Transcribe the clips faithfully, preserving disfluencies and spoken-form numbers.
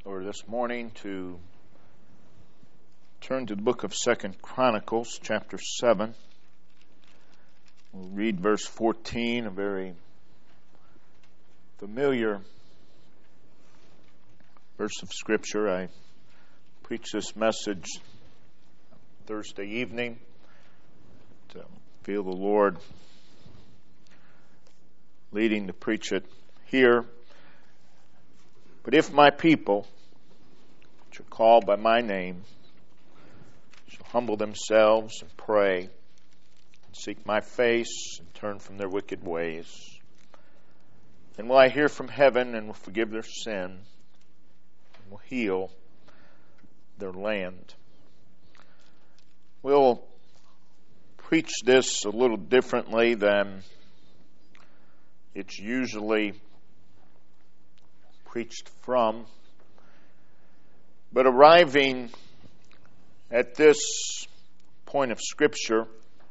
or this morning to turn to the book of Second Chronicles, chapter seven. We'll read verse fourteen, a very familiar verse of Scripture. I preached this message Thursday evening. To feel the Lord leading to preach it here. But if my people, which are called by my name, shall humble themselves and pray, and seek my face, and turn from their wicked ways, then will I hear from heaven and will forgive their sin, and will heal their land. We'll preach this a little differently than it's usually preached from. But arriving at this point of Scripture,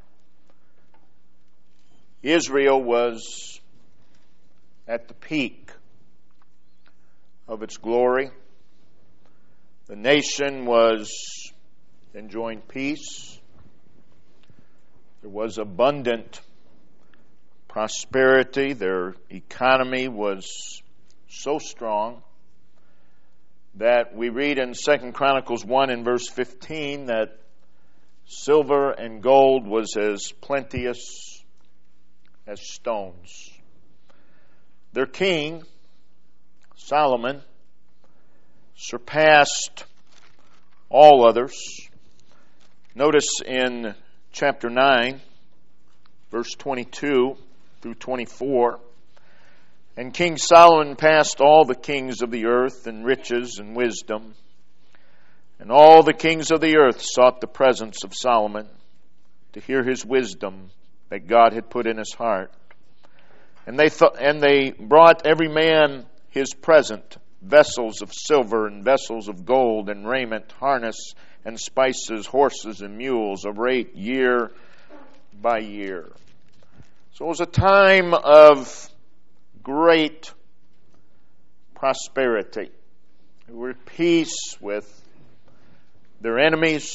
Israel was at the peak of its glory. The nation was enjoying peace. There was abundant prosperity. Their economy was so strong that we read in Second Chronicles one in verse fifteen that silver and gold was as plenteous as stones. Their king, Solomon, surpassed all others. Notice in chapter nine, verse twenty-two through twenty-four, and King Solomon passed all the kings of the earth in riches and wisdom, and all the kings of the earth sought the presence of Solomon to hear his wisdom that God had put in his heart. And they th- and they brought every man his present, vessels of silver and vessels of gold and raiment, harness and spices, horses and mules, a rate year by year. So it was a time of great prosperity. They were at peace with their enemies.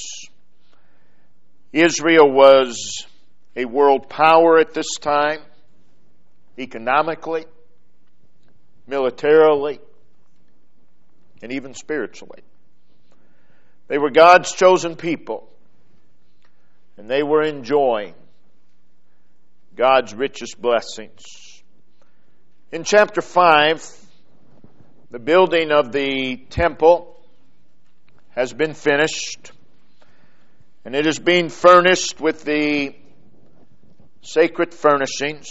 Israel was a world power at this time, economically, militarily, and even spiritually. They were God's chosen people, and they were enjoying God's richest blessings. In chapter five, the building of the temple has been finished, and it is being furnished with the sacred furnishings.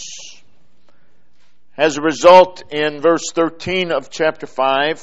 As a result, in verse thirteen of chapter five,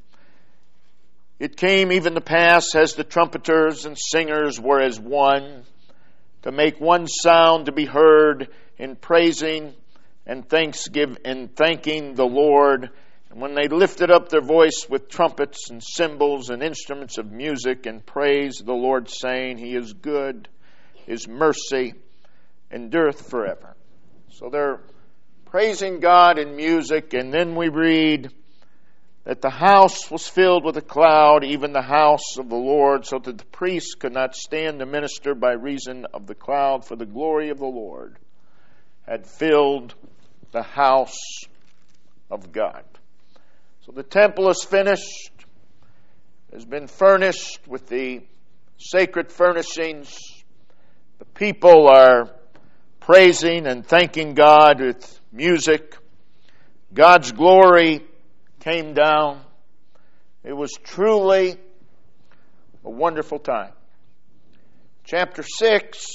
it came even to pass as the trumpeters and singers were as one, to make one sound to be heard in praising and thanksgiving and thanking the Lord. And when they lifted up their voice with trumpets and cymbals and instruments of music and praised the Lord, saying, He is good, His mercy endureth forever. So they're praising God in music, and then we read that the house was filled with a cloud, even the house of the Lord, so that the priests could not stand to minister by reason of the cloud, for the glory of the Lord had filled the house of God. So the temple is finished, has been furnished with the sacred furnishings. The people are praising and thanking God with music. God's glory came down. It was truly a wonderful time. Chapter six,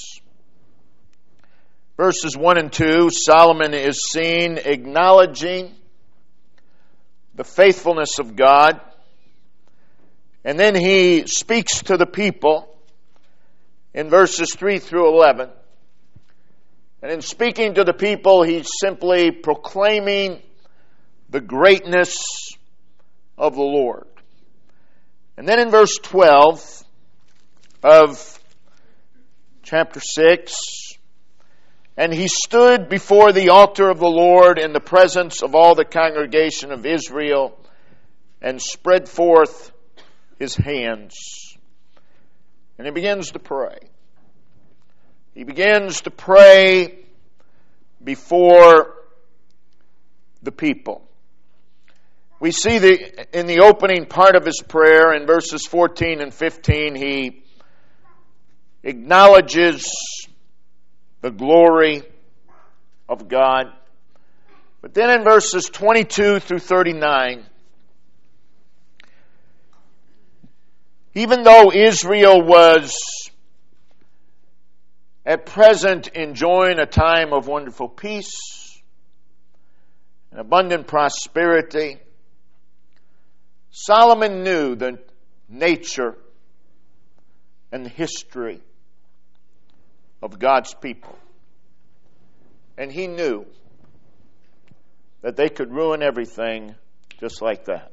verses one and two, Solomon is seen acknowledging the faithfulness of God. And then he speaks to the people in verses three through eleven. And in speaking to the people, he's simply proclaiming the greatness of the Lord. And then in verse twelve of chapter six, and he stood before the altar of the Lord in the presence of all the congregation of Israel, and spread forth his hands. And he begins to pray. He begins to pray before the people. We see the in the opening part of his prayer in verses fourteen and fifteen, he acknowledges the glory of God. But then in verses twenty-two through thirty-nine, even though Israel was at present enjoying a time of wonderful peace and abundant prosperity, Solomon knew the nature and the history of God's people. And he knew that they could ruin everything just like that.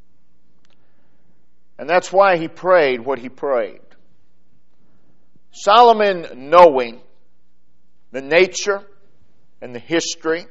And that's why he prayed what he prayed. Solomon, knowing the nature and the history,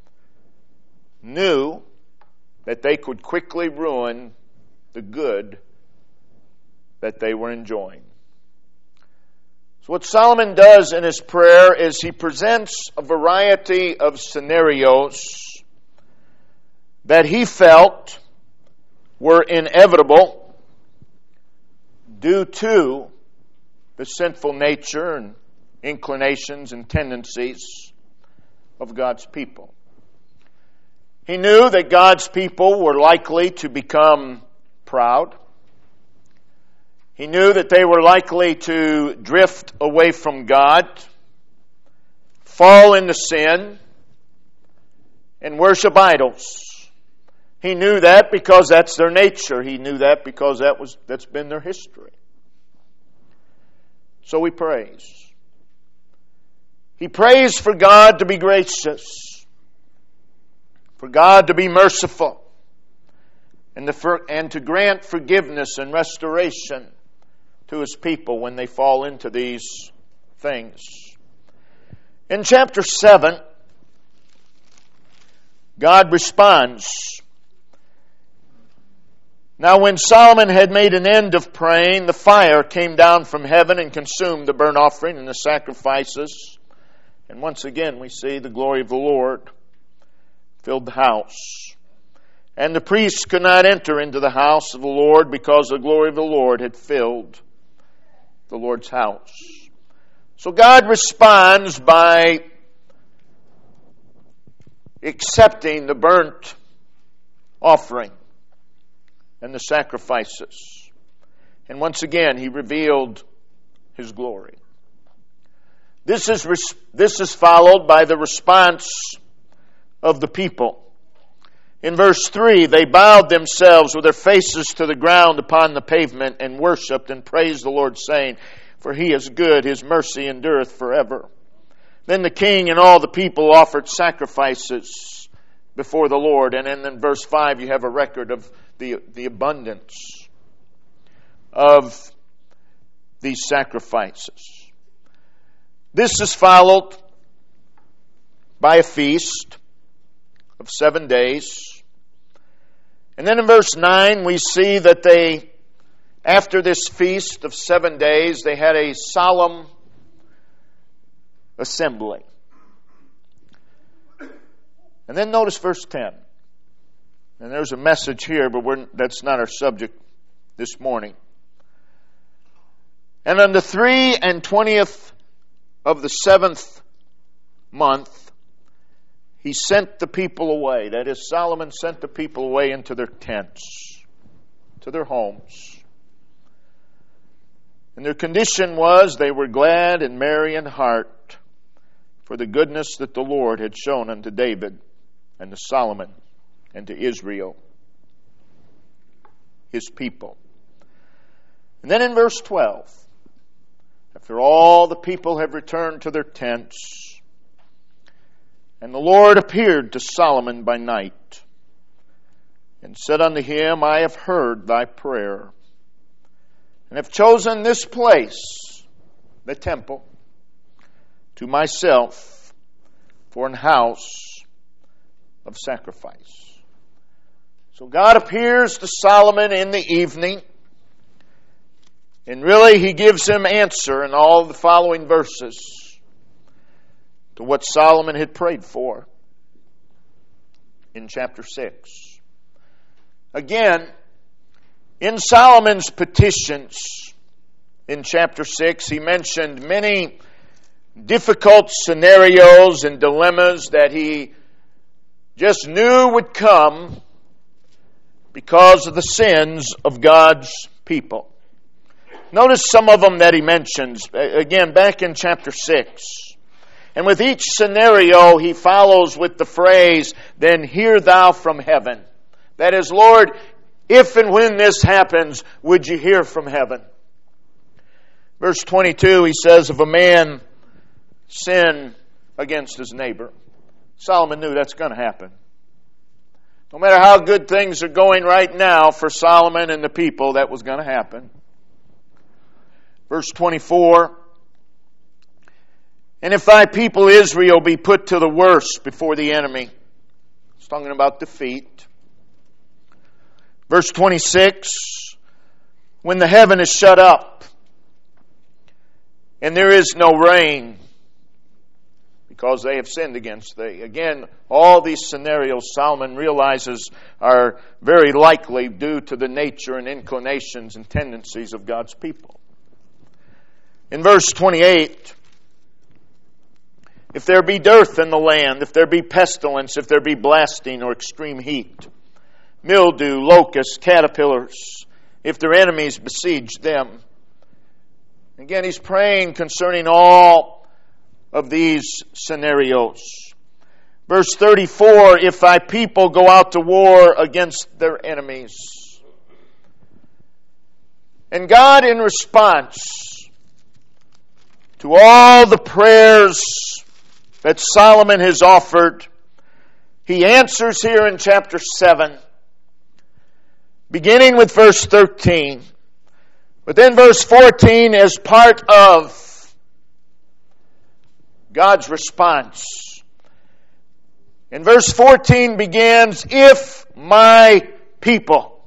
knew that they could quickly ruin the good that they were enjoying. So what Solomon does in his prayer is he presents a variety of scenarios that he felt were inevitable due to the sinful nature and inclinations and tendencies of God's people. He knew that God's people were likely to become proud. He knew that they were likely to drift away from God, fall into sin, and worship idols. He knew that because that's their nature. He knew that because that was that's been their history. So he prays. He prays for God to be gracious, for God to be merciful, and to, for, and to grant forgiveness and restoration to his people when they fall into these things. In chapter seven, God responds. Now when Solomon had made an end of praying, the fire came down from heaven and consumed the burnt offering and the sacrifices. And once again we see the glory of the Lord filled the house. And the priests could not enter into the house of the Lord because the glory of the Lord had filled the Lord's house. So God responds by accepting the burnt offering and the sacrifices. And once again, he revealed his glory. This is, this is followed by the response of the people. In verse three, they bowed themselves with their faces to the ground upon the pavement and worshipped and praised the Lord, saying, "For he is good, his mercy endureth forever." Then the king and all the people offered sacrifices before the Lord. And then in verse five, you have a record of the, the abundance of these sacrifices. This is followed by a feast of seven days. And then in verse nine, we see that they, after this feast of seven days, they had a solemn assembly. And then notice verse ten. And there's a message here, but we're, that's not our subject this morning. And on the three and twentieth of the seventh month, he sent the people away. That is, Solomon sent the people away into their tents, to their homes. And their condition was they were glad and merry in heart for the goodness that the Lord had shown unto David and to Solomon and to Israel, his people. And then in verse twelve, after all the people have returned to their tents, and the Lord appeared to Solomon by night, and said unto him, I have heard thy prayer, and have chosen this place, the temple, to myself for an house of sacrifice. So God appears to Solomon in the evening, and really He gives him answer in all the following verses to what Solomon had prayed for in chapter six. Again, in Solomon's petitions in chapter six, he mentioned many difficult scenarios and dilemmas that he just knew would come because of the sins of God's people. Notice some of them that he mentions, again, back in chapter six. And with each scenario, he follows with the phrase, "Then hear thou from heaven." That is, Lord, if and when this happens, would you hear from heaven? Verse twenty-two, he says, "If a man sin against his neighbor." Solomon knew that's going to happen. No matter how good things are going right now for Solomon and the people, that was going to happen. Verse twenty-four, "And if thy people Israel be put to the worst before the enemy." It's talking about defeat. Verse twenty-six, "When the heaven is shut up, and there is no rain, because they have sinned against thee." Again, all these scenarios Solomon realizes are very likely due to the nature and inclinations and tendencies of God's people. In verse twenty-eight, "If there be dearth in the land, if there be pestilence, if there be blasting or extreme heat, mildew, locusts, caterpillars, if their enemies besiege them." Again, he's praying concerning all of these scenarios. Verse thirty-four, "If thy people go out to war against their enemies." And God, in response to all the prayers that Solomon has offered, He answers here in chapter seven, beginning with verse thirteen. But then verse fourteen is part of God's response. And verse fourteen begins, "If my people,"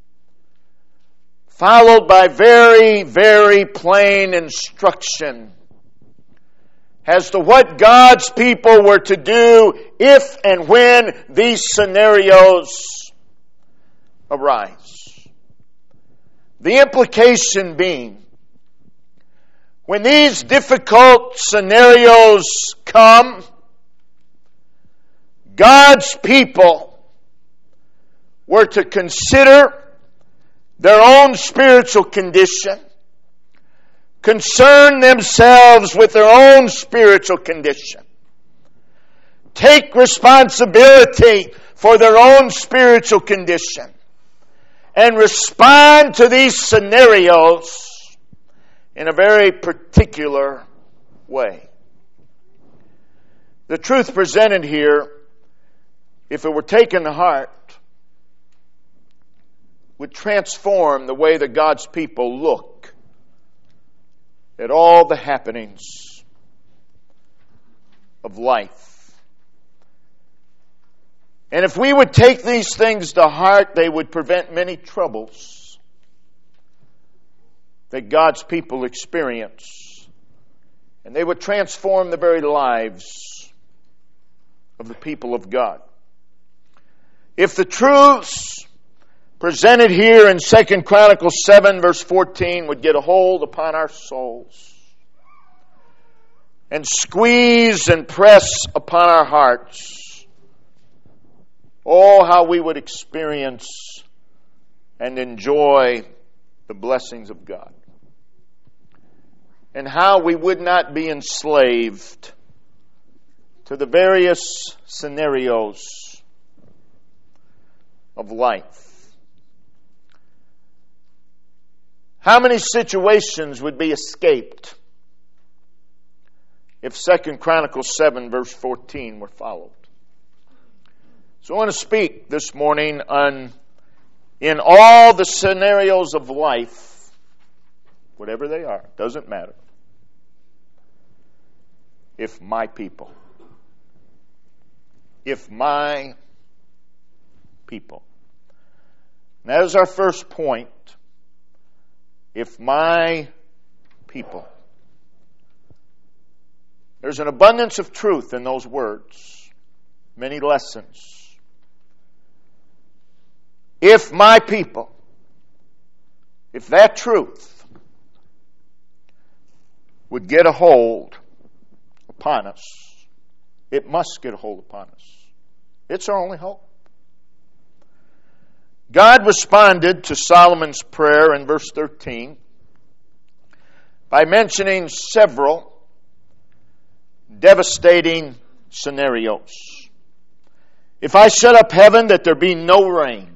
followed by very, very plain instruction as to what God's people were to do if and when these scenarios arise. The implication being, when these difficult scenarios come, God's people were to consider their own spiritual condition, concern themselves with their own spiritual condition, take responsibility for their own spiritual condition, and respond to these scenarios in a very particular way. The truth presented here, if it were taken to heart, would transform the way that God's people look at all the happenings of life. And if we would take these things to heart, they would prevent many troubles that God's people experience. And they would transform the very lives of the people of God. If the truths presented here in Second Chronicles seven verse fourteen would get a hold upon our souls and squeeze and press upon our hearts, oh, how we would experience and enjoy the blessings of God. And how we would not be enslaved to the various scenarios of life. How many situations would be escaped if Second Chronicles seven verse fourteen were followed? So I want to speak this morning on, in all the scenarios of life, whatever they are, doesn't matter. If my people, if my people. That is our first point. If my people. There's an abundance of truth in those words. Many lessons. If my people. If that truth would get a hold upon us, it must get a hold upon us. It's our only hope. God responded to Solomon's prayer in verse thirteen by mentioning several devastating scenarios. If I shut up heaven that there be no rain,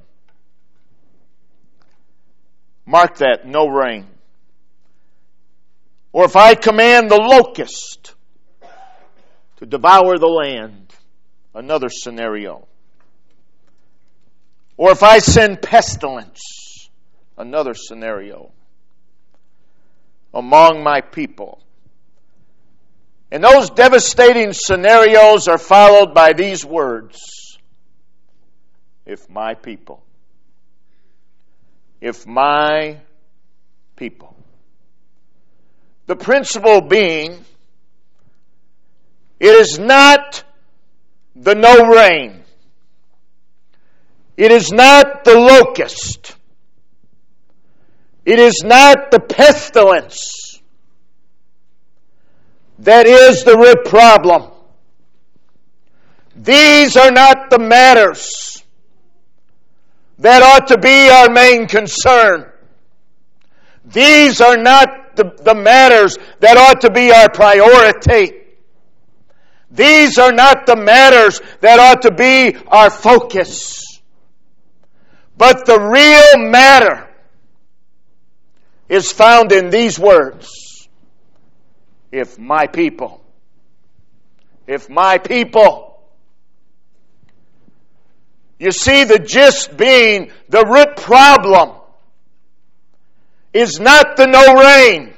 mark that, no rain. Or if I command the locust to devour the land, another scenario. Or if I send pestilence, another scenario, among my people. And those devastating scenarios are followed by these words. If my people. If my people. The principle being, it is not the no rain. It is not the locust. It is not the pestilence that is the root problem. These are not the matters that ought to be our main concern. These are not the, the matters that ought to be our priority. These are not the matters that ought to be our focus. But the real matter is found in these words. If my people, if my people. You see, the gist being the root problem is not the no rain.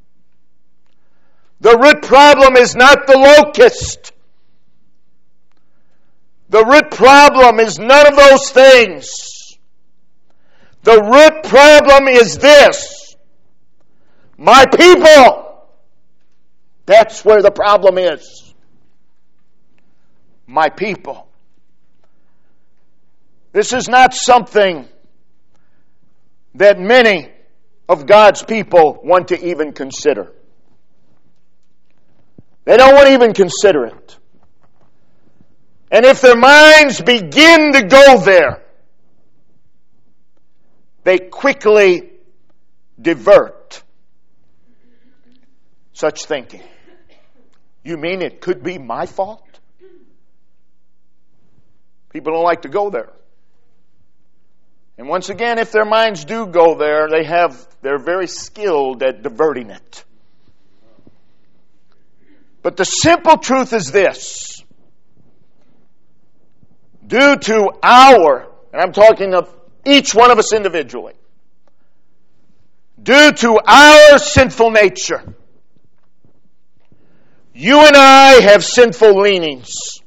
The root problem is not the locust. The root problem is none of those things. The root problem is this. My people. That's where the problem is. My people. This is not something that many of God's people want to even consider. They don't want to even consider it. And if their minds begin to go there, they quickly divert such thinking. You mean it could be my fault? People don't like to go there. And once again, if their minds do go there, they have, they're very skilled at diverting it. But the simple truth is this. Due to our, and I'm talking of each one of us individually, due to our sinful nature, you and I have sinful leanings.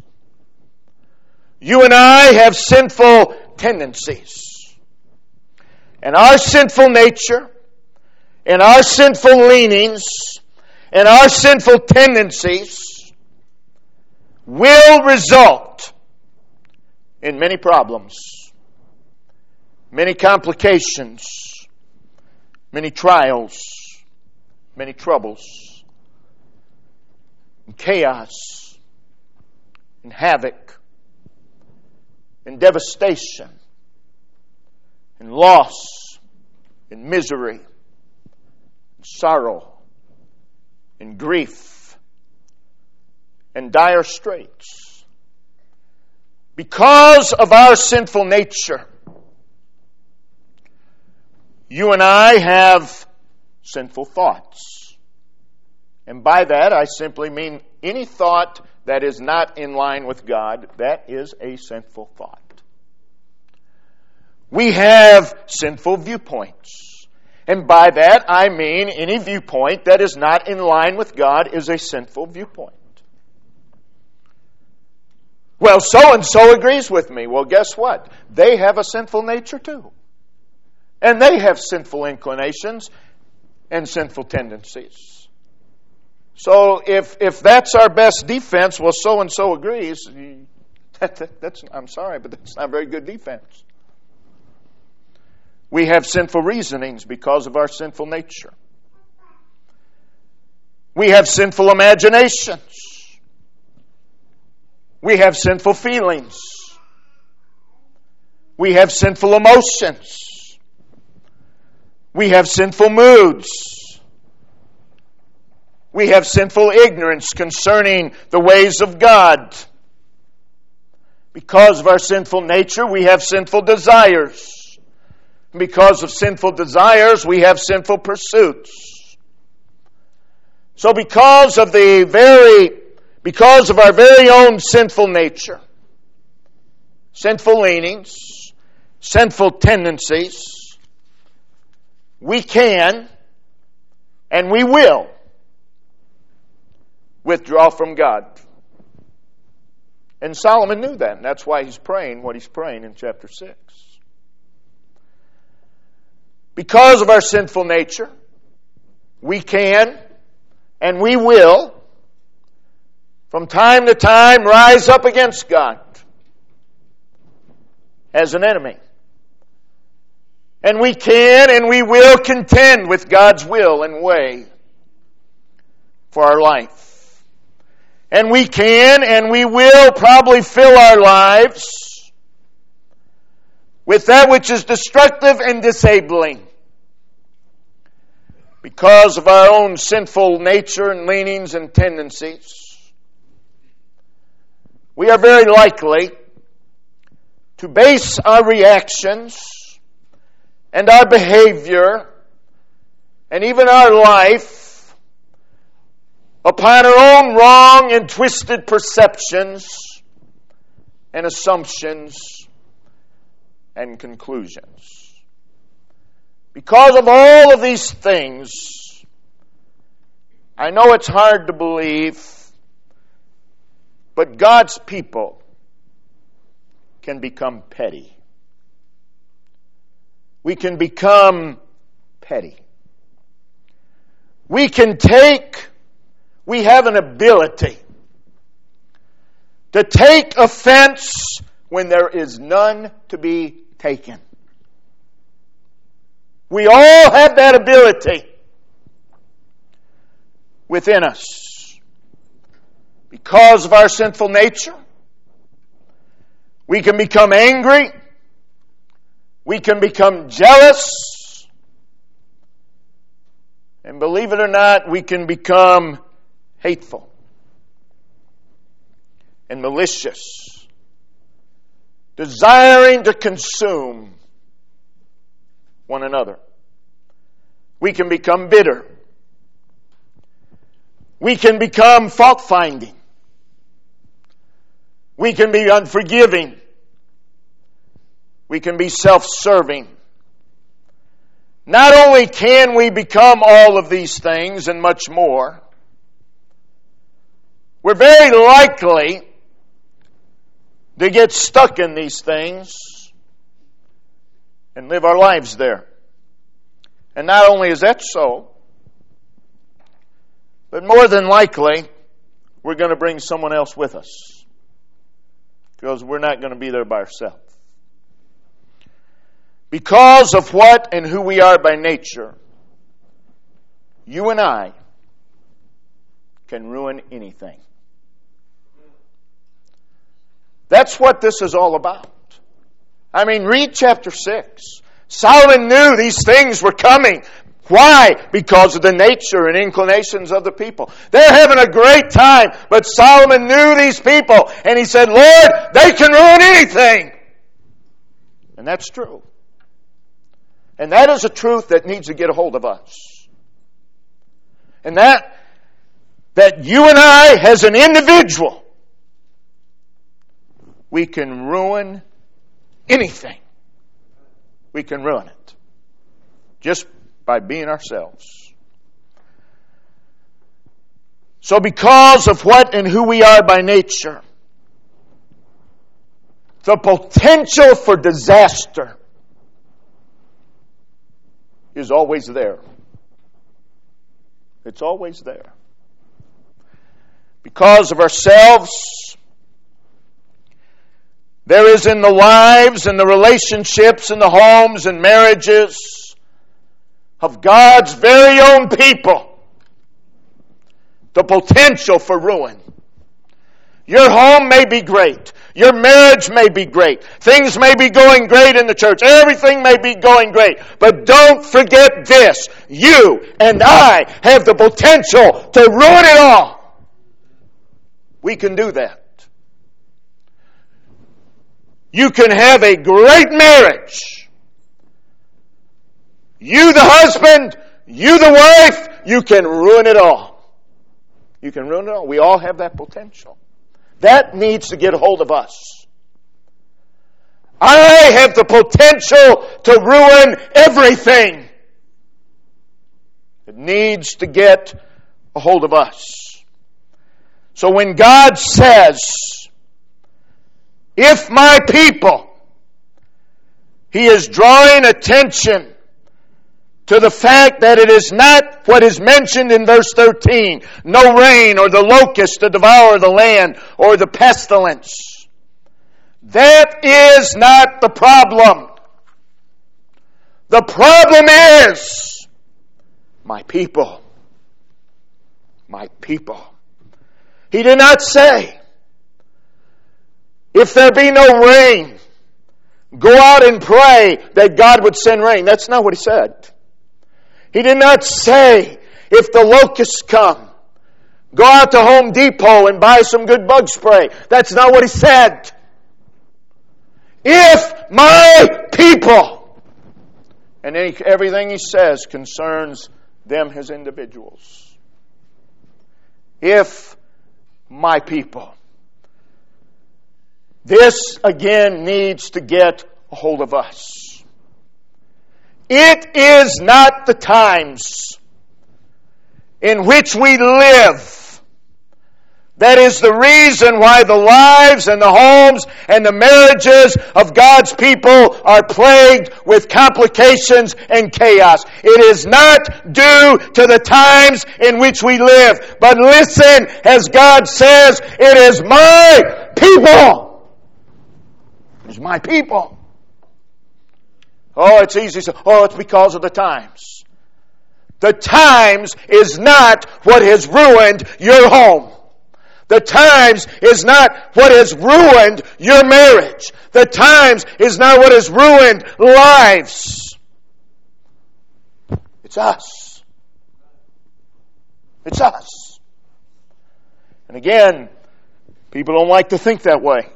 You and I have sinful tendencies. And our sinful nature, and our sinful leanings, and our sinful tendencies will result in many problems, many complications, many trials, many troubles, and chaos, and havoc, and devastation, and loss, and misery, and sorrow, and grief, and dire straits. Because of our sinful nature, you and I have sinful thoughts. And by that, I simply mean any thought that is not in line with God, that is a sinful thought. We have sinful viewpoints. And by that, I mean any viewpoint that is not in line with God is a sinful viewpoint. Well, so-and-so agrees with me. Well, guess what? They have a sinful nature too. And they have sinful inclinations and sinful tendencies. So if if that's our best defense, well, so-and-so agrees, that, that, that's, I'm sorry, but that's not very good defense. We have sinful reasonings because of our sinful nature. We have sinful imaginations. We have sinful feelings. We have sinful emotions. We have sinful moods. We have sinful ignorance concerning the ways of God. Because of our sinful nature, we have sinful desires. Because of sinful desires, we have sinful pursuits. So because of the very, because of our very own sinful nature, sinful leanings, sinful tendencies, we can and we will withdraw from God. And Solomon knew that, and that's why he's praying what he's praying in chapter six. Because of our sinful nature, we can and we will, from time to time, rise up against God as an enemy. And we can and we will contend with God's will and way for our life. And we can and we will probably fill our lives with that which is destructive and disabling. Because of our own sinful nature and leanings and tendencies, we are very likely to base our reactions and our behavior and even our life upon our own wrong and twisted perceptions and assumptions and conclusions. Because of all of these things, I know it's hard to believe, but God's people can become petty. We can become petty. We can take, we have an ability to take offense when there is none to be taken. We all have that ability within us. Because of our sinful nature, we can become angry. We can become jealous. And believe it or not, we can become hateful and malicious, desiring to consume one another. We can become bitter. We can become fault-finding. We can be unforgiving. We can be self-serving. Not only can we become all of these things and much more, we're very likely to get stuck in these things and live our lives there. And not only is that so, but more than likely, we're going to bring someone else with us. Because we're not going to be there by ourselves. Because of what and who we are by nature, you and I can ruin anything. That's what this is all about. I mean, read chapter six. Solomon knew these things were coming. Why? Because of the nature and inclinations of the people. They're having a great time, but Solomon knew these people, and he said, Lord, they can ruin anything. And that's true. And that is a truth that needs to get a hold of us. And that, that you and I, as an individual, we can ruin anything. We can ruin it. Just by being ourselves. So because of what and who we are by nature, the potential for disaster is always there. It's always there. Because of ourselves, there is in the lives and the relationships and the homes and marriages of God's very own people the potential for ruin. Your home may be great. Your marriage may be great. Things may be going great in the church. Everything may be going great. But don't forget this. You and I have the potential to ruin it all. We can do that. You can have a great marriage. You the husband, you the wife, you can ruin it all. You can ruin it all. We all have that potential. That needs to get a hold of us. I have the potential to ruin everything. It needs to get a hold of us. So when God says, if my people, He is drawing attention to the fact that it is not what is mentioned in verse thirteen, no rain or the locust to devour the land or the pestilence. That is not the problem. The problem is my people. My people. He did not say, if there be no rain, go out and pray that God would send rain. That's not what He said. He did not say, if the locusts come, go out to Home Depot and buy some good bug spray. That's not what He said. If my people, and then everything He says concerns them as individuals. If my people. This again needs to get a hold of us. It is not the times in which we live that is the reason why the lives and the homes and the marriages of God's people are plagued with complications and chaos. It is not due to the times in which we live. But listen, as God says, it is my people. It is my people. Oh, it's easy to say, oh, it's because of the times. The times is not what has ruined your home. The times is not what has ruined your marriage. The times is not what has ruined lives. It's us. It's us. And again, people don't like to think that way.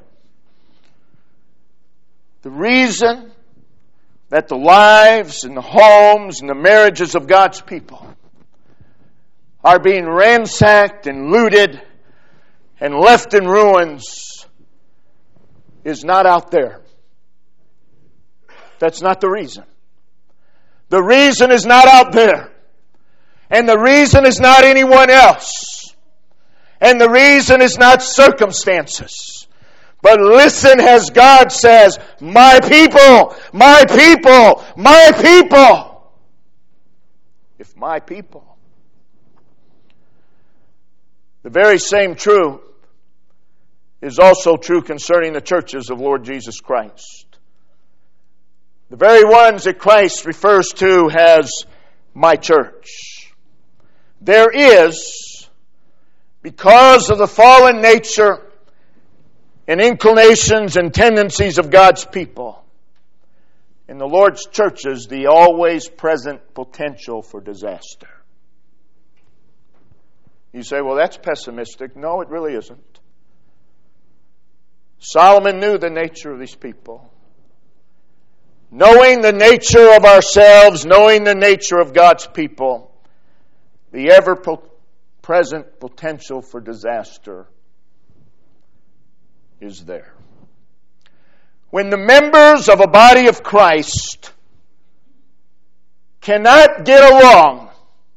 The reason that the lives and the homes and the marriages of God's people are being ransacked and looted and left in ruins is not out there. That's not the reason. The reason is not out there. And the reason is not anyone else. And the reason is not circumstances. But listen as God says, my people, my people, my people. If my people. The very same truth is also true concerning the churches of Lord Jesus Christ. The very ones that Christ refers to as my church. There is, because of the fallen nature and inclinations and tendencies of God's people, in the Lord's churches, the always present potential for disaster. You say, well, that's pessimistic. No, it really isn't. Solomon knew the nature of these people. Knowing the nature of ourselves, knowing the nature of God's people, the ever-present potential for disaster is there. When the members of a body of Christ cannot get along,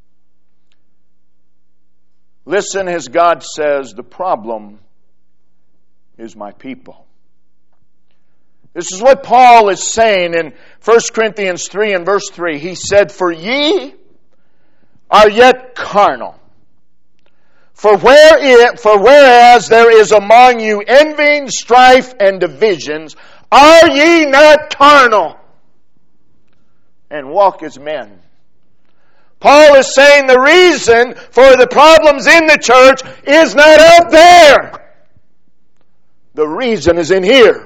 listen as God says, the problem is my people. This is what Paul is saying in First Corinthians three and verse three. He said, "For ye are yet carnal. For where it, for whereas there is among you envying, strife, and divisions, are ye not carnal, and walk as men?" Paul is saying the reason for the problems in the church is not out there. The reason is in here.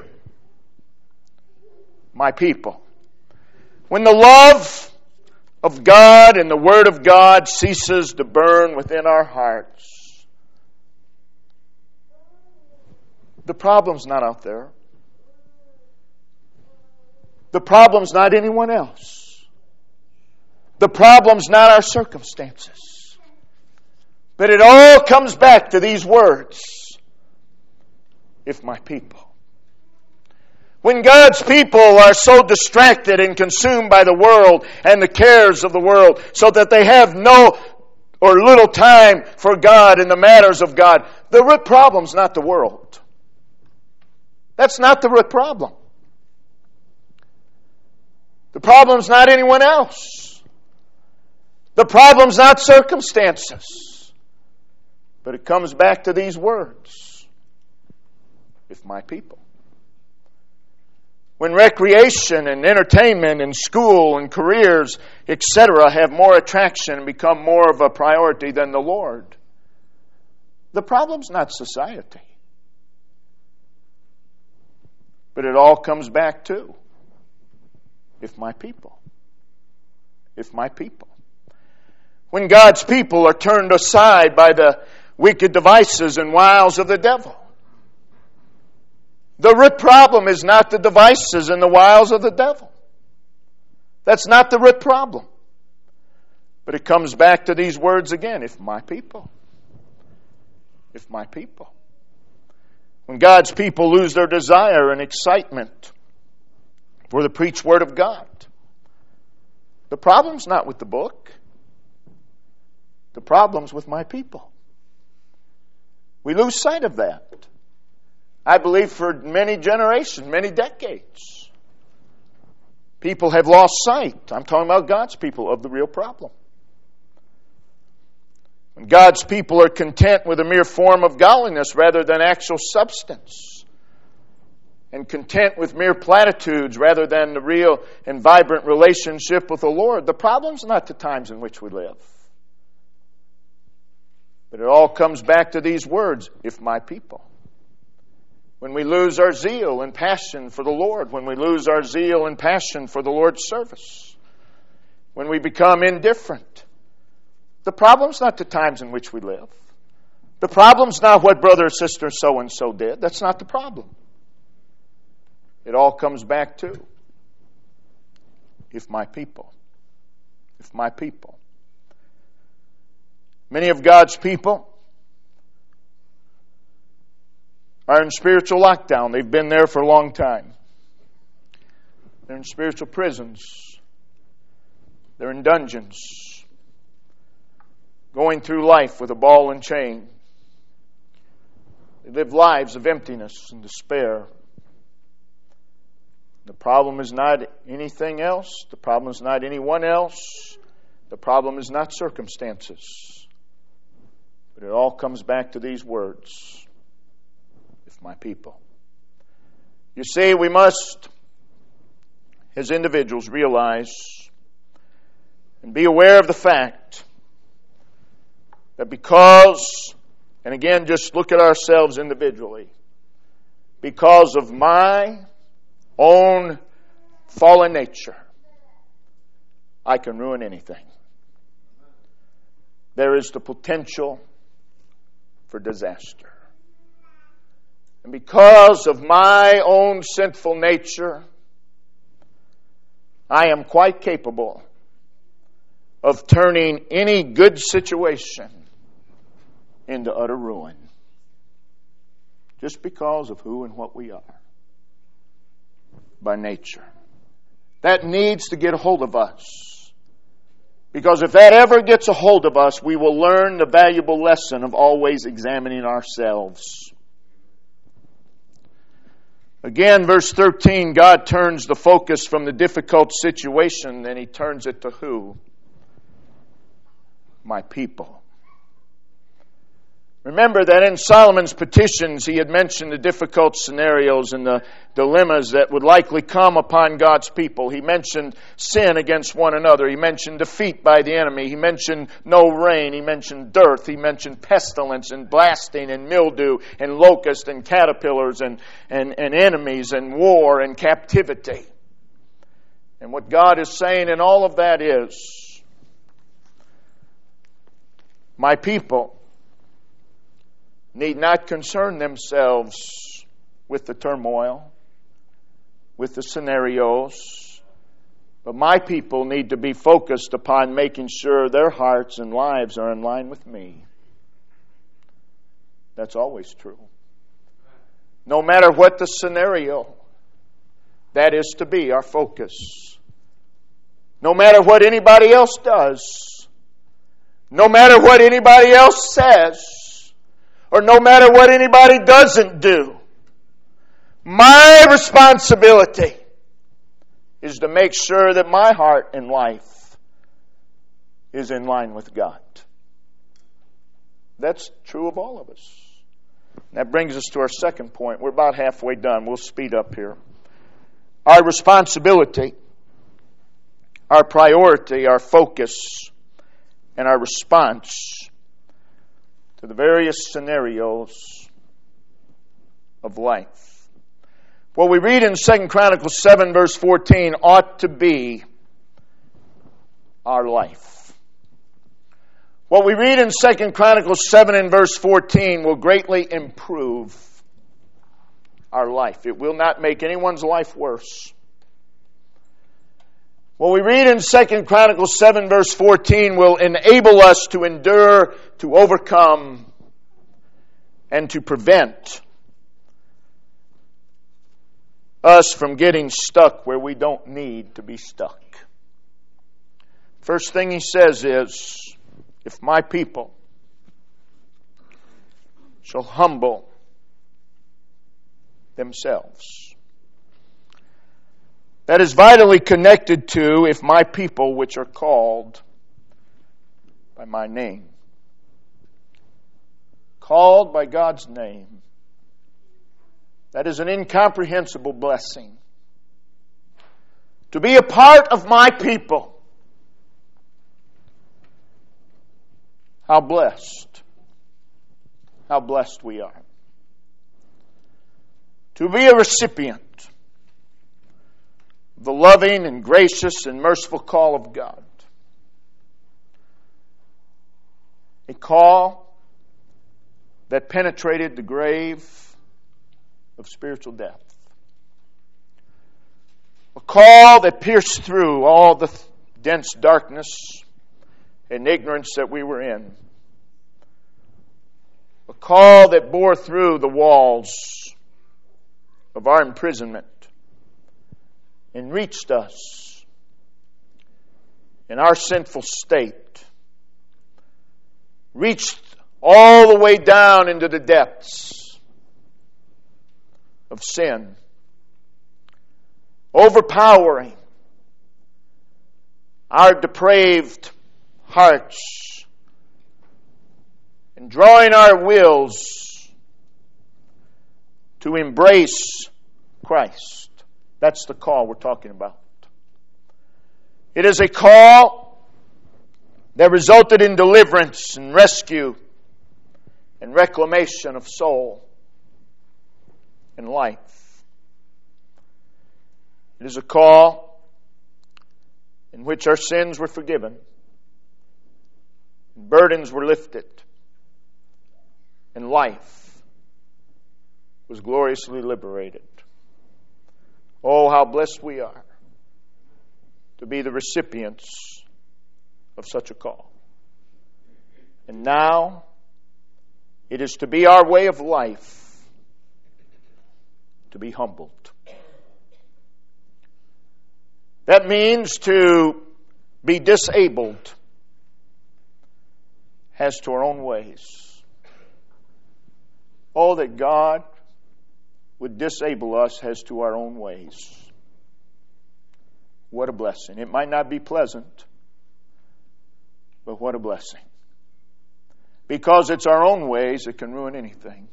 My people. When the love of God and the Word of God ceases to burn within our hearts, the problem's not out there. The problem's not anyone else. The problem's not our circumstances. But it all comes back to these words. If my people. When God's people are so distracted and consumed by the world and the cares of the world, so that they have no or little time for God and the matters of God, the root problem's not the world. That's not the root problem. The problem's not anyone else. The problem's not circumstances. But it comes back to these words. If my people. When recreation and entertainment and school and careers, et cetera, have more attraction and become more of a priority than the Lord, the problem's not society. But it all comes back to, if my people. If my people. When God's people are turned aside by the wicked devices and wiles of the devil. The root problem is not the devices and the wiles of the devil. That's not the root problem. But it comes back to these words again. If my people. If my people. When God's people lose their desire and excitement for the preached Word of God. The problem's not with the book. The problem's with my people. We lose sight of that. I believe for many generations, many decades, people have lost sight. I'm talking about God's people, of the real problem. When God's people are content with a mere form of godliness rather than actual substance, and content with mere platitudes rather than the real and vibrant relationship with the Lord, the problem's not the times in which we live. But it all comes back to these words, if my people. When we lose our zeal and passion for the Lord, when we lose our zeal and passion for the Lord's service, when we become indifferent, the problem's not the times in which we live. The problem's not what brother or sister so-and-so did. That's not the problem. It all comes back to, if my people. If my people. Many of God's people are in spiritual lockdown. They've been there for a long time. They're in spiritual prisons. They're in dungeons. Going through life with a ball and chain. They live lives of emptiness and despair. The problem is not anything else. The problem is not anyone else. The problem is not circumstances. But it all comes back to these words. If my people. You see, we must, as individuals, realize and be aware of the fact that because, and again, just look at ourselves individually, because of my own fallen nature, I can ruin anything. There is the potential for disaster. And because of my own sinful nature, I am quite capable of turning any good situation into utter ruin. Just because of who and what we are. By nature. That needs to get a hold of us. Because if that ever gets a hold of us, we will learn the valuable lesson of always examining ourselves. Again, verse thirteen, God turns the focus from the difficult situation and He turns it to who? My people. Remember that in Solomon's petitions, he had mentioned the difficult scenarios and the dilemmas that would likely come upon God's people. He mentioned sin against one another. He mentioned defeat by the enemy. He mentioned no rain. He mentioned dearth. He mentioned pestilence and blasting and mildew and locust and caterpillars and, and, and enemies and war and captivity. And what God is saying in all of that is, my people need not concern themselves with the turmoil, with the scenarios, but my people need to be focused upon making sure their hearts and lives are in line with me. That's always true. No matter what the scenario, that is to be our focus. No matter what anybody else does, no matter what anybody else says, or no matter what anybody doesn't do, my responsibility is to make sure that my heart and life is in line with God. That's true of all of us. That brings us to our second point. We're about halfway done. We'll speed up here. Our responsibility, our priority, our focus, and our response to the various scenarios of life. What we read in Second Chronicles seven verse fourteen ought to be our life. What we read in Second Chronicles seven and verse fourteen will greatly improve our life. It will not make anyone's life worse. What we read in Second Chronicles seven verse fourteen will enable us to endure, to overcome, and to prevent us from getting stuck where we don't need to be stuck. First thing he says is, if my people shall humble themselves. That is vitally connected to, if my people which are called by my name. Called by God's name. That is an incomprehensible blessing. To be a part of my people. How blessed. How blessed we are. To be a recipient of the loving and gracious and merciful call of God. A call that penetrated the grave of spiritual death. A call that pierced through all the dense darkness and ignorance that we were in. A call that bore through the walls of our imprisonment and reached us in our sinful state. Reached all the way down into the depths of sin. Overpowering our depraved hearts and drawing our wills to embrace Christ. That's the call we're talking about. It is a call that resulted in deliverance and rescue and reclamation of soul and life. It is a call in which our sins were forgiven, and burdens were lifted, and life was gloriously liberated. Oh, how blessed we are to be the recipients of such a call. And now, it is to be our way of life to be humbled. That means to be disabled as to our own ways. Oh, that God would disable us as to our own ways. What a blessing. It might not be pleasant, but what a blessing. Because it's our own ways that can ruin anything.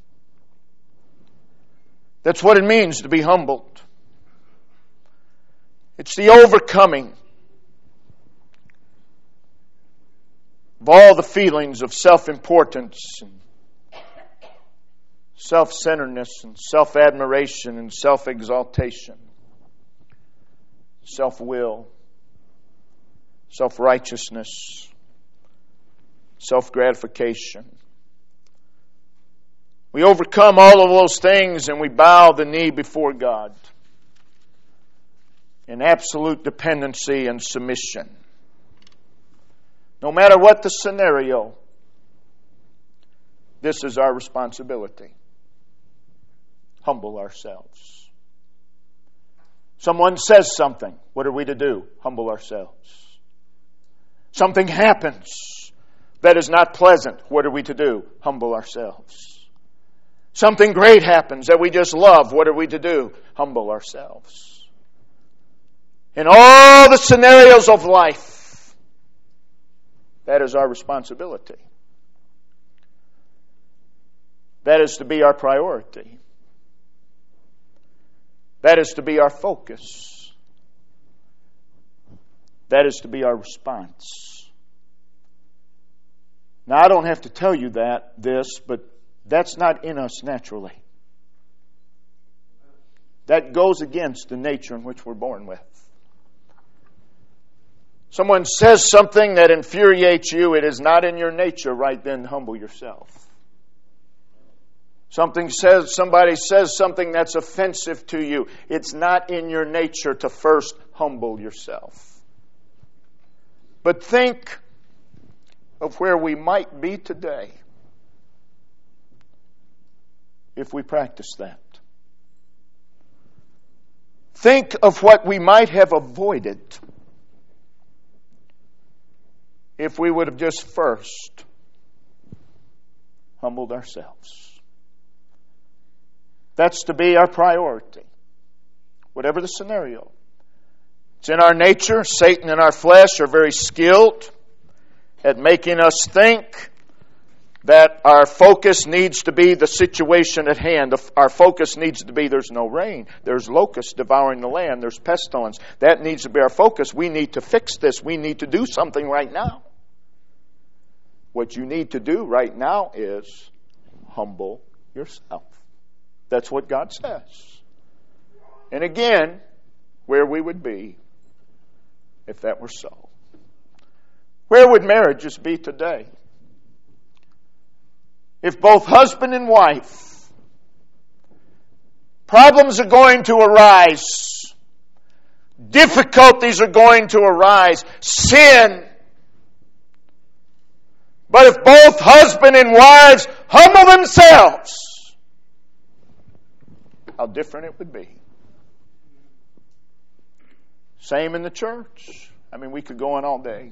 That's what it means to be humbled. It's the overcoming of all the feelings of self-importance and self-centeredness and self-admiration and self-exaltation, self-will, self-righteousness, self-gratification. We overcome all of those things and we bow the knee before God in absolute dependency and submission. No matter what the scenario, this is our responsibility. Humble ourselves. Someone says something. What are we to do? Humble ourselves. Something happens that is not pleasant. What are we to do? Humble ourselves. Something great happens that we just love. What are we to do? Humble ourselves. In all the scenarios of life, that is our responsibility. That is to be our priority. That is to be our focus. That is to be our response. Now, I don't have to tell you that, this, but that's not in us naturally. That goes against the nature in which we're born with. Someone says something that infuriates you, it is not in your nature right then to humble yourself. Something says, somebody says something that's offensive to you, it's not in your nature to first humble yourself. But think of where we might be today if we practice that. Think of what we might have avoided if we would have just first humbled ourselves. That's to be our priority, whatever the scenario. It's in our nature. Satan and our flesh are very skilled at making us think that our focus needs to be the situation at hand. Our focus needs to be there's no rain. There's locusts devouring the land. There's pestilence. That needs to be our focus. We need to fix this. We need to do something right now. What you need to do right now is humble yourself. That's what God says. And again, where we would be if that were so. Where would marriages be today? If both husband and wife, problems are going to arise, difficulties are going to arise, sin. But if both husband and wives humble themselves, how different it would be. Same in the church. I mean, we could go on all day.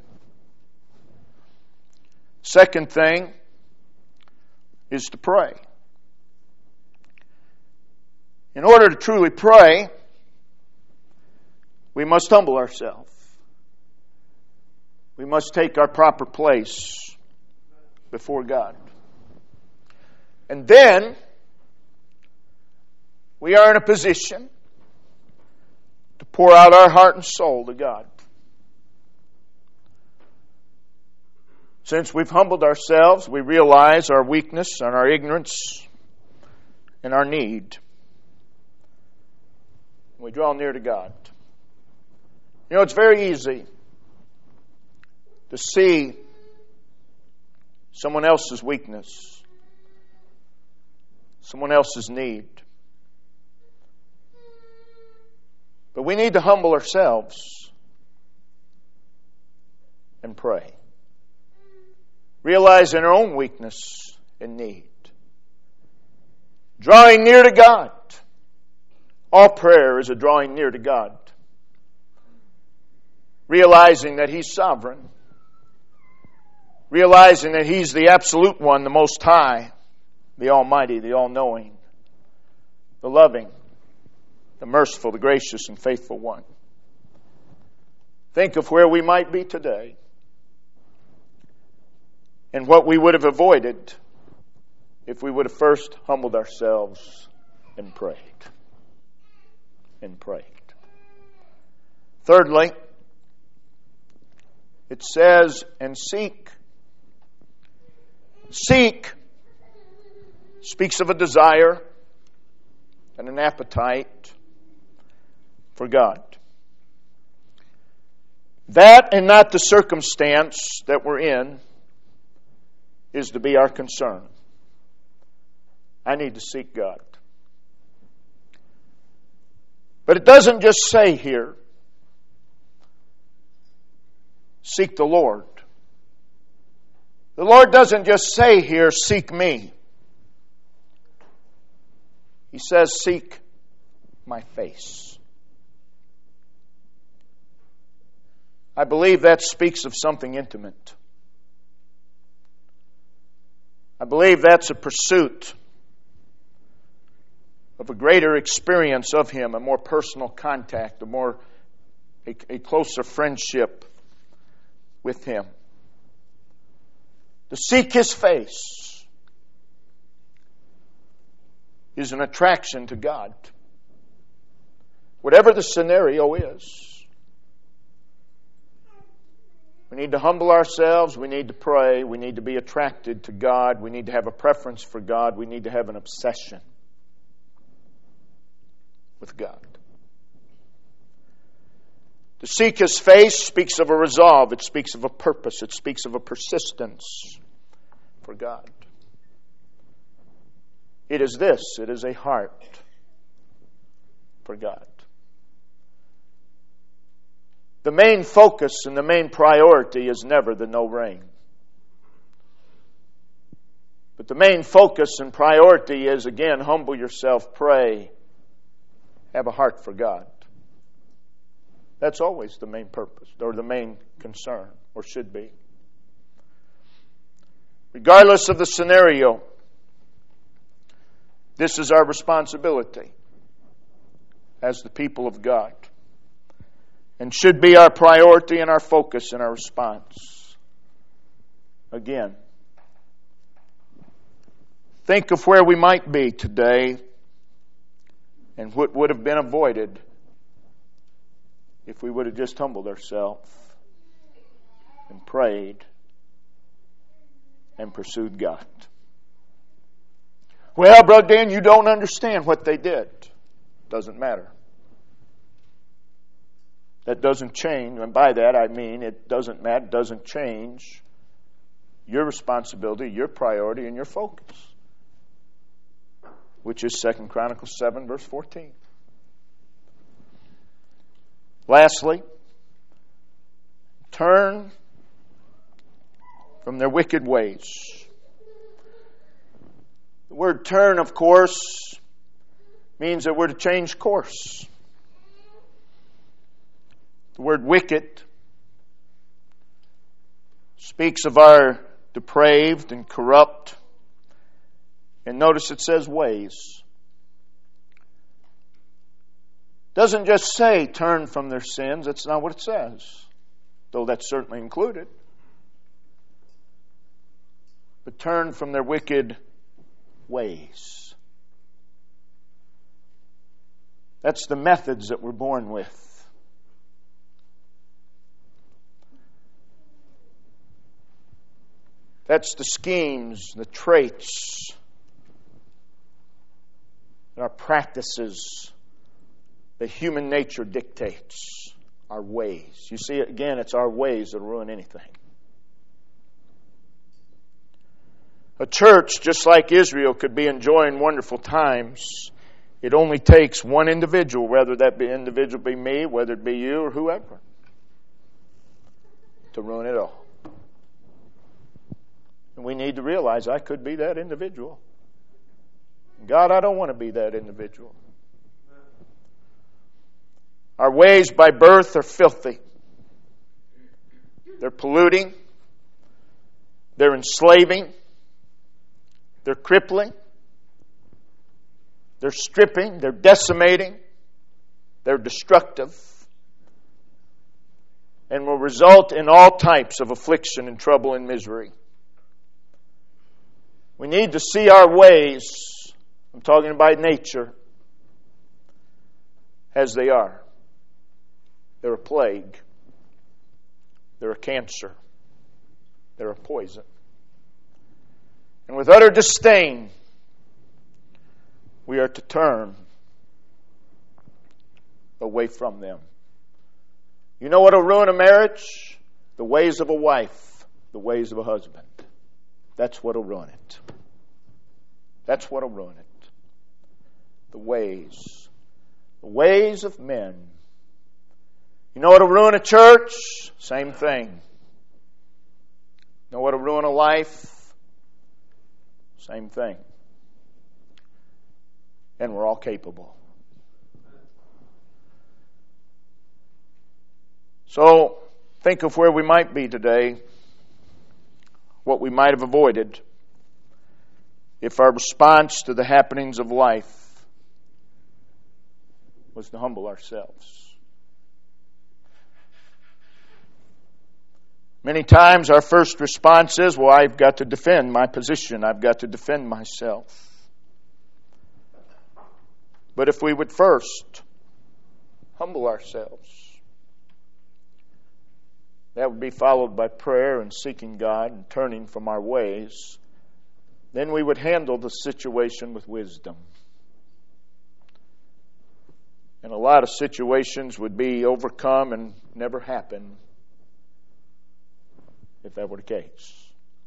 Second thing is to pray. In order to truly pray, we must humble ourselves. We must take our proper place before God. And then we are in a position to pour out our heart and soul to God. Since we've humbled ourselves, we realize our weakness and our ignorance and our need. We draw near to God. You know, it's very easy to see someone else's weakness, someone else's need. But we need to humble ourselves and pray. Realizing our own weakness and need. Drawing near to God. All prayer is a drawing near to God. Realizing that He's sovereign. Realizing that He's the absolute one, the Most High, the Almighty, the All-Knowing. the loving, the merciful, the gracious, and faithful one. Think of where we might be today and what we would have avoided if we would have first humbled ourselves and prayed. And prayed. Thirdly, it says, and seek. Seek speaks of a desire and an appetite for God. That and not the circumstance that we're in is to be our concern. I need to seek God. But it doesn't just say here, seek the Lord. The Lord doesn't just say here, seek me. He says, seek my face. I believe that speaks of something intimate. I believe that's a pursuit of a greater experience of Him, a more personal contact, a more a, a closer friendship with Him. To seek His face is an attraction to God. Whatever the scenario is, we need to humble ourselves, we need to pray, we need to be attracted to God, we need to have a preference for God, we need to have an obsession with God. To seek His face speaks of a resolve, it speaks of a purpose, it speaks of a persistence for God. It is this, it is a heart for God. The main focus and the main priority is never the no rain. But the main focus and priority is, again, humble yourself, pray, have a heart for God. That's always the main purpose, or the main concern, or should be. Regardless of the scenario, this is our responsibility as the people of God, and should be our priority and our focus and our response. Again, think of where we might be today and what would have been avoided if we would have just humbled ourselves and prayed and pursued God. Well, Brother Dan, you don't understand what they did. Doesn't matter. That doesn't change, and by that I mean it doesn't matter, doesn't change your responsibility, your priority, and your focus, which is Second Chronicles seven, verse fourteen. Lastly, turn from their wicked ways. The word turn, of course, means that we're to change course. The word wicked speaks of our depraved and corrupt. And notice it says ways. Doesn't just say turn from their sins. That's not what it says. Though that's certainly included. But turn from their wicked ways. That's the methods that we're born with. That's the schemes, the traits, our practices that human nature dictates, our ways. You see, again, it's our ways that ruin anything. A church, just like Israel, could be enjoying wonderful times. It only takes one individual, whether that be individual be me, whether it be you or whoever, to ruin it all. And we need to realize I could be that individual. God, I don't want to be that individual. Our ways by birth are filthy. They're polluting. They're enslaving. They're crippling. They're stripping, they're decimating, they're destructive, and will result in all types of affliction and trouble and misery. We need to see our ways, I'm talking about nature, as they are. They're a plague. They're a cancer. They're a poison. And with utter disdain, we are to turn away from them. You know what will ruin a marriage? The ways of a wife, the ways of a husband. That's what will ruin it. That's what will ruin it. The ways. The ways of men. You know what will ruin a church? Same thing. You know what will ruin a life? Same thing. And we're all capable. So, think of where we might be today, what we might have avoided if our response to the happenings of life was to humble ourselves. Many times our first response is, well, I've got to defend my position. I've got to defend myself. But if we would first humble ourselves, that would be followed by prayer and seeking God and turning from our ways, then we would handle the situation with wisdom. And a lot of situations would be overcome and never happen if that were the case.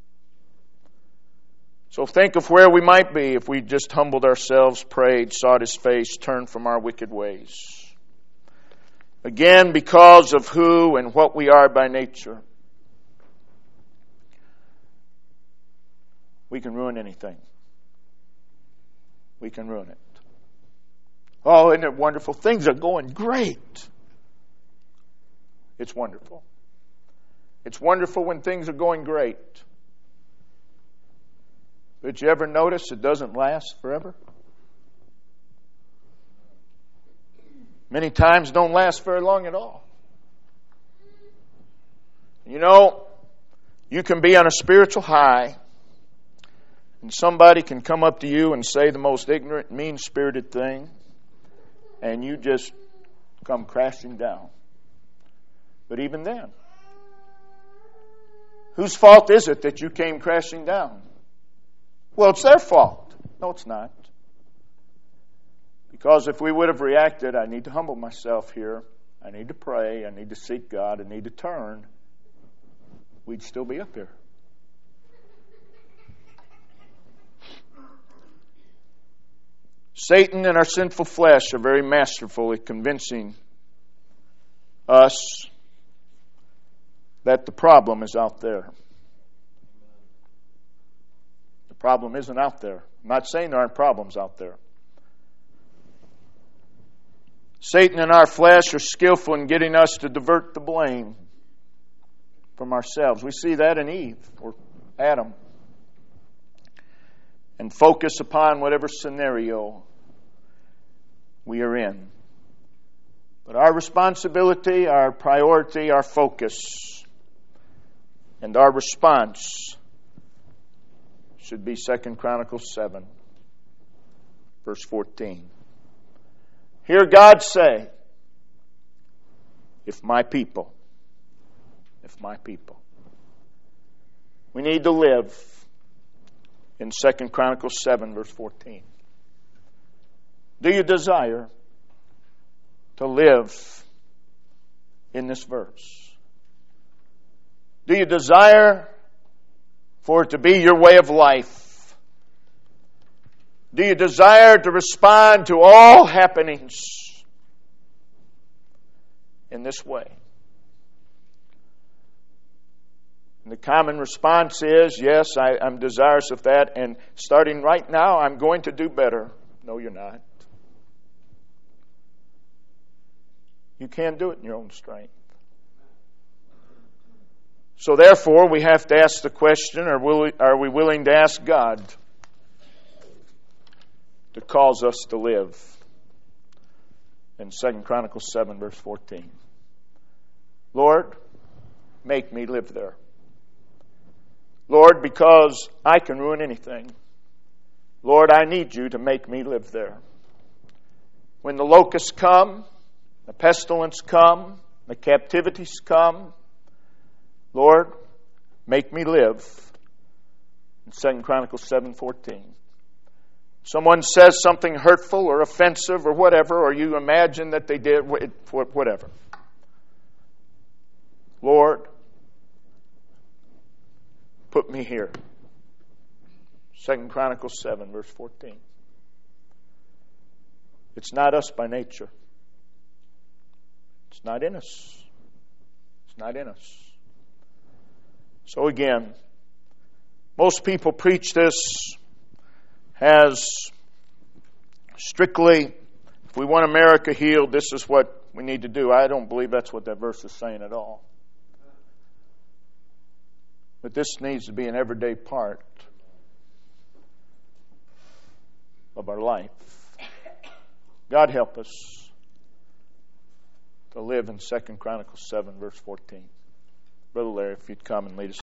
So think of where we might be if we just humbled ourselves, prayed, sought His face, turned from our wicked ways. Again, because of who and what we are by nature, we can ruin anything. We can ruin it. Oh, isn't it wonderful? Things are going great. It's wonderful. It's wonderful when things are going great. But you ever notice it doesn't last forever? Many times don't last very long at all. You know, you can be on a spiritual high, and somebody can come up to you and say the most ignorant, mean-spirited thing, and you just come crashing down. But even then, whose fault is it that you came crashing down? Well, it's their fault. No, it's not. Because if we would have reacted, I need to humble myself here, I need to pray, I need to seek God, I need to turn, we'd still be up here. Satan and our sinful flesh are very masterful at convincing us that the problem is out there. The problem isn't out there. I'm not saying there aren't problems out there. Satan and our flesh are skillful in getting us to divert the blame from ourselves. We see that in Eve or Adam. And focus upon whatever scenario we are in. But our responsibility, our priority, our focus, and our response should be Second Chronicles seven, verse fourteen. Hear God say, if my people, if my people. We need to live in Second Chronicles seven, verse fourteen. Do you desire to live in this verse? Do you desire for it to be your way of life? Do you desire to respond to all happenings in this way? And the common response is, yes, I, I'm desirous of that, and starting right now, I'm going to do better. No, you're not. You can't do it in your own strength. So therefore, we have to ask the question, are we, are we willing to ask God to cause us to live in Second Chronicles seven, verse fourteen. Lord, make me live there. Lord, because I can ruin anything. Lord, I need you to make me live there. When the locusts come, the pestilence come, the captivities come, Lord, make me live in Second Chronicles seven fourteen. Someone says something hurtful or offensive or whatever, or you imagine that they did, whatever. Lord, put me here. Second Chronicles seven, verse fourteen. It's not us by nature. It's not in us. It's not in us. So again, most people preach this as strictly, if we want America healed, this is what we need to do. I don't believe that's what that verse is saying at all. But this needs to be an everyday part of our life. God help us to live in Second Chronicles seven, verse fourteen. Brother Larry, if you'd come and lead us.